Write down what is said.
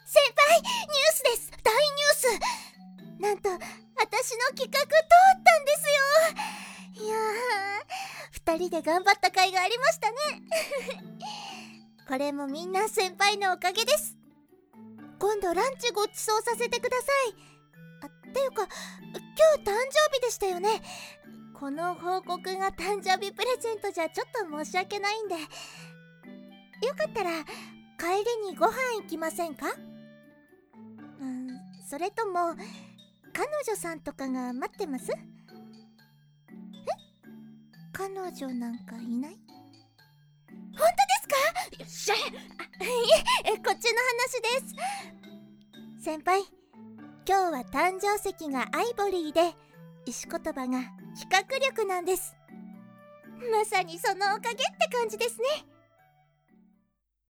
先輩、ニュースです。大ニュース。なんと私の企画通ったんですよ。いやー、2人で頑張った甲斐がありましたね。これもみんな先輩のおかげです。今度ランチごちそうさせてください。っていうか、今日誕生日でしたよね。この報告が誕生日プレゼントじゃちょっと申し訳ないんで、よかったら帰りにご飯行きませんか？それとも彼女さんとかが待ってます？彼女なんかいない？本当ですか？よっしゃ。いえ、こっちの話です。先輩、今日は誕生石がアイボリーで石言葉が企画力なんです。まさにそのおかげって感じですね。